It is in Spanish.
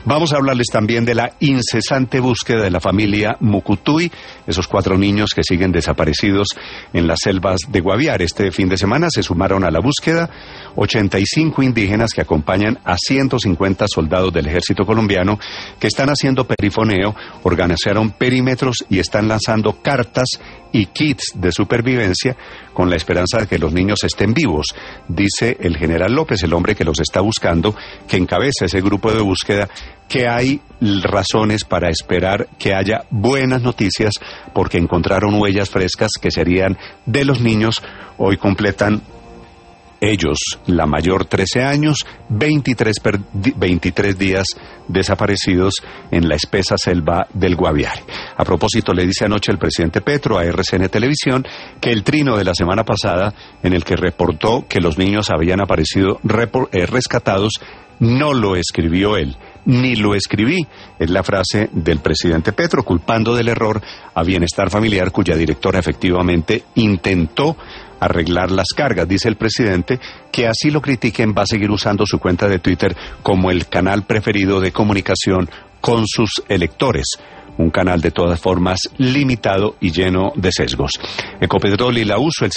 Vamos a hablarles también de la incesante búsqueda de la familia Mucutuy, esos 4 niños que siguen desaparecidos en las selvas de Guaviare. Este fin de semana se sumaron a la búsqueda 85 indígenas que acompañan a 150 soldados del ejército colombiano que están haciendo perifoneo, organizaron perímetros y están lanzando cartas y kits de supervivencia con la esperanza de que los niños estén vivos. Dice el general López, el hombre que los está buscando, que encabeza ese grupo de búsqueda, que hay razones para esperar que haya buenas noticias porque encontraron huellas frescas que serían de los niños. Hoy completan ellos, la mayor 13 años, 23 días desaparecidos en la espesa selva del Guaviare. A propósito, le dice anoche el presidente Petro a RCN Televisión que el trino de la semana pasada, en el que reportó que los niños habían aparecido rescatados, no lo escribió él, ni lo escribí. Es la frase del presidente Petro, culpando del error a Bienestar Familiar, cuya directora efectivamente intentó arreglar las cargas. Dice el presidente que así lo critiquen, va a seguir usando su cuenta de Twitter como el canal preferido de comunicación con sus electores. Un canal de todas formas limitado y lleno de sesgos. Ecopetrol y la USO, el